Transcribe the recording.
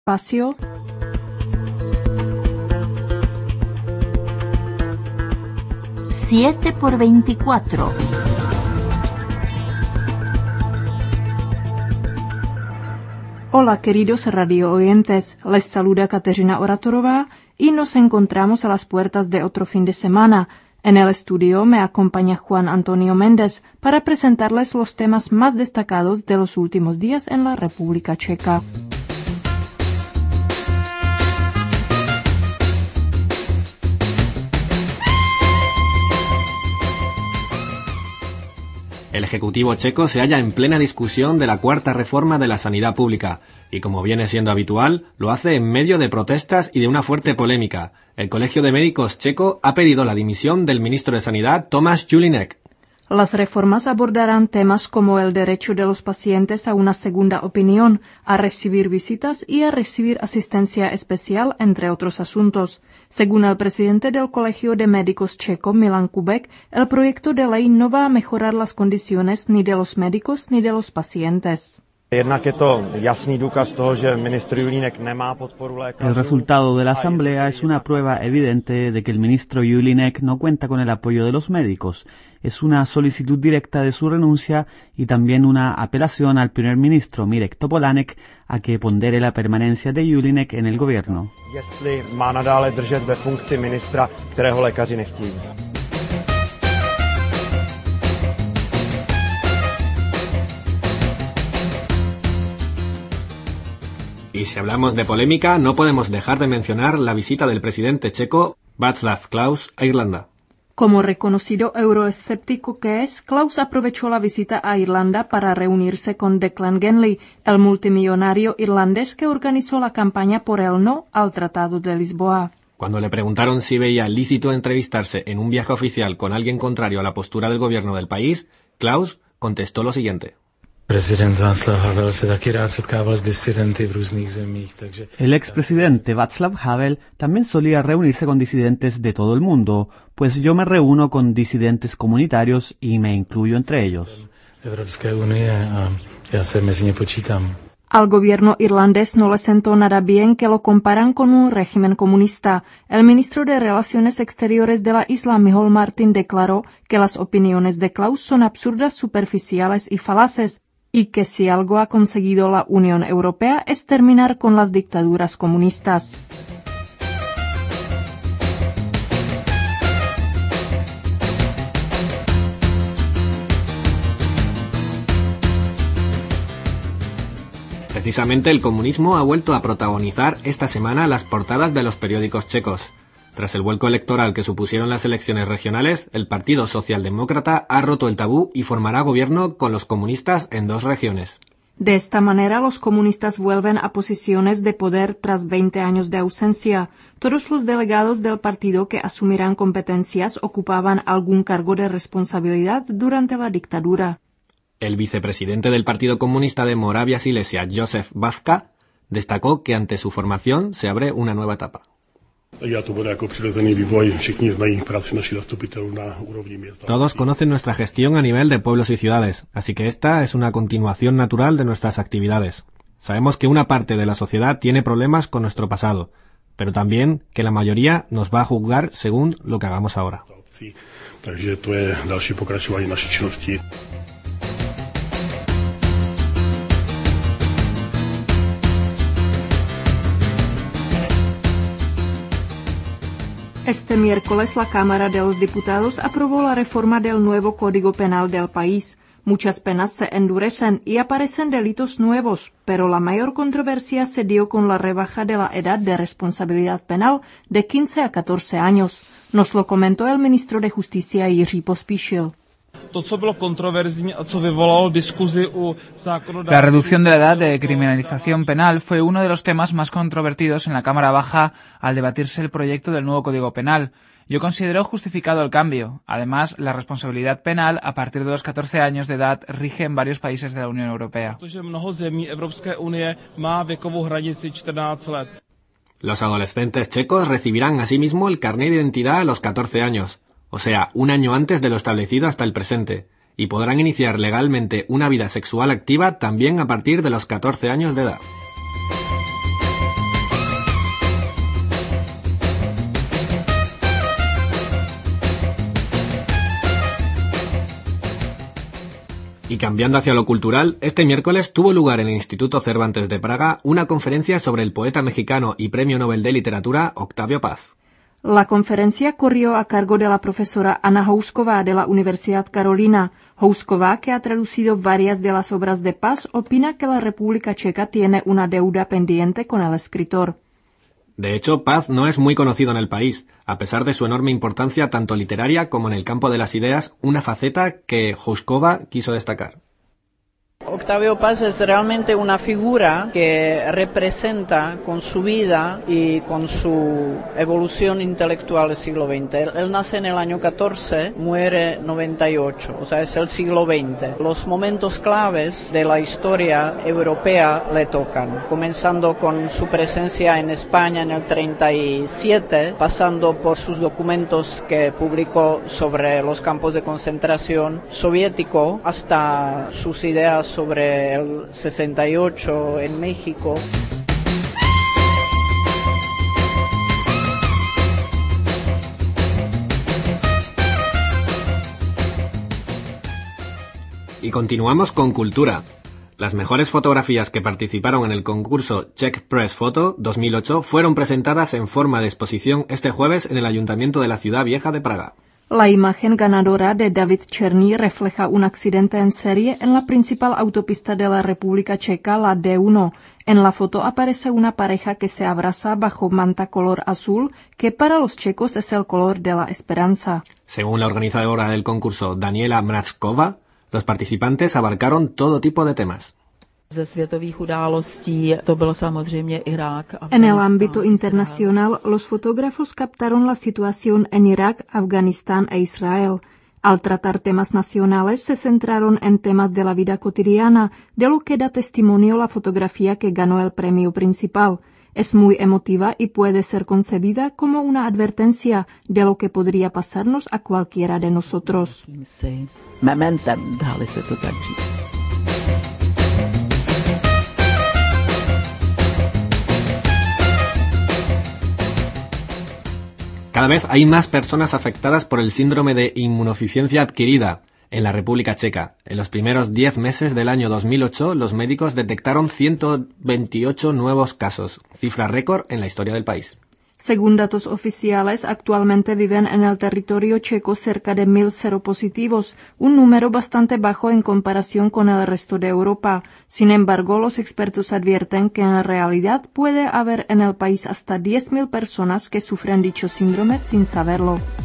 espacio. Siete por 24. Hola queridos radio oyentes, les saluda Kateřina Oratorová y nos encontramos a las puertas de otro fin de semana. En el estudio me acompaña Juan Antonio Méndez para presentarles los temas más destacados de los últimos días en la República Checa. El Ejecutivo checo se halla en plena discusión de la cuarta reforma de la sanidad pública y, como viene siendo habitual, lo hace en medio de protestas y de una fuerte polémica. El Colegio de Médicos checo ha pedido la dimisión del ministro de Sanidad, Tomáš Julínek. Las reformas abordarán temas como el derecho de los pacientes a una segunda opinión, a recibir visitas y a recibir asistencia especial, entre otros asuntos. Según el presidente del Colegio de Médicos checo, Milan Kubek, el proyecto de ley no va a mejorar las condiciones ni de los médicos ni de los pacientes. El resultado de la asamblea es una prueba evidente de que el ministro Julínek no cuenta con el apoyo de los médicos. Es una solicitud directa de su renuncia y también una apelación al primer ministro Mirek Topolánek a que pondere la permanencia de Julínek en el gobierno. Y si hablamos de polémica, no podemos dejar de mencionar la visita del presidente checo Václav Klaus a Irlanda. Como reconocido euroescéptico que es, Klaus aprovechó la visita a Irlanda para reunirse con Declan Genley, el multimillonario irlandés que organizó la campaña por el no al Tratado de Lisboa. Cuando le preguntaron si veía lícito entrevistarse en un viaje oficial con alguien contrario a la postura del gobierno del país, Klaus contestó lo siguiente. El expresidente Václav Havel también solía reunirse con disidentes de todo el mundo, pues yo me reúno con disidentes comunitarios y me incluyo entre ellos. Al gobierno irlandés no le sentó nada bien que lo comparan con un régimen comunista. El ministro de Relaciones Exteriores de la isla, Michal Martin, declaró que las opiniones de Klaus son absurdas, superficiales y falaces, y que si algo ha conseguido la Unión Europea es terminar con las dictaduras comunistas. Precisamente el comunismo ha vuelto a protagonizar esta semana las portadas de los periódicos checos. Tras el vuelco electoral que supusieron las elecciones regionales, el Partido Socialdemócrata ha roto el tabú y formará gobierno con los comunistas en 2 regiones. De esta manera, los comunistas vuelven a posiciones de poder tras 20 años de ausencia. Todos los delegados del partido que asumirán competencias ocupaban algún cargo de responsabilidad durante la dictadura. El vicepresidente del Partido Comunista de Moravia Silesia, Josef Vávka, destacó que ante su formación se abre una nueva etapa. Todos conocen nuestra gestión a nivel de pueblos y ciudades, así que esta es una continuación natural de nuestras actividades. Sabemos que una parte de la sociedad tiene problemas con nuestro pasado, pero también que la mayoría nos va a juzgar según lo que hagamos ahora. Este miércoles la Cámara de los Diputados aprobó la reforma del nuevo Código Penal del país. Muchas penas se endurecen y aparecen delitos nuevos, pero la mayor controversia se dio con la rebaja de la edad de responsabilidad penal de 15 a 14 años. Nos lo comentó el ministro de Justicia Jiří Pospíšil. La reducción de la edad de criminalización penal fue uno de los temas más controvertidos en la Cámara Baja al debatirse el proyecto del nuevo Código Penal. Yo considero justificado el cambio. Además, la responsabilidad penal a partir de los 14 años de edad rige en varios países de la Unión Europea. Los adolescentes checos recibirán asimismo el carné de identidad a los 14 años, o sea, un año antes de lo establecido hasta el presente, y podrán iniciar legalmente una vida sexual activa también a partir de los 14 años de edad. Y cambiando hacia lo cultural, este miércoles tuvo lugar en el Instituto Cervantes de Praga una conferencia sobre el poeta mexicano y Premio Nobel de Literatura Octavio Paz. La conferencia corrió a cargo de la profesora Anna Housková de la Universidad Carolina. Housková, que ha traducido varias de las obras de Paz, opina que la República Checa tiene una deuda pendiente con el escritor. De hecho, Paz no es muy conocido en el país, a pesar de su enorme importancia tanto literaria como en el campo de las ideas, una faceta que Housková quiso destacar. Octavio Paz es realmente una figura que representa con su vida y con su evolución intelectual el siglo XX. Él nace en el año 14, muere 98, o sea, es el siglo XX. Los momentos claves de la historia europea le tocan, comenzando con su presencia en España en el 37, pasando por sus documentos que publicó sobre los campos de concentración soviético, hasta sus ideas sobre el 68 en México. Y continuamos con cultura. Las mejores fotografías que participaron en el concurso Czech Press Photo 2008 fueron presentadas en forma de exposición este jueves en el Ayuntamiento de la Ciudad Vieja de Praga. La imagen ganadora de David Černý refleja un accidente en serie en la principal autopista de la República Checa, la D1. En la foto aparece una pareja que se abraza bajo manta color azul, que para los checos es el color de la esperanza. Según la organizadora del concurso, Daniela Mrazkova, los participantes abarcaron todo tipo de temas. En el ámbito internacional, los fotógrafos captaron la situación en Irak, Afganistán e Israel. Al tratar temas nacionales, se centraron en temas de la vida cotidiana, de lo que da testimonio la fotografía que ganó el premio principal. Es muy emotiva y puede ser concebida como una advertencia de lo que podría pasarnos a cualquiera de nosotros. Cada vez hay más personas afectadas por el síndrome de inmunodeficiencia adquirida en la República Checa. En los primeros 10 meses del año 2008, los médicos detectaron 128 nuevos casos, cifra récord en la historia del país. Según datos oficiales, actualmente viven en el territorio checo cerca de 1.000 seropositivos, un número bastante bajo en comparación con el resto de Europa. Sin embargo, los expertos advierten que en realidad puede haber en el país hasta 10.000 personas que sufren dicho síndrome sin saberlo.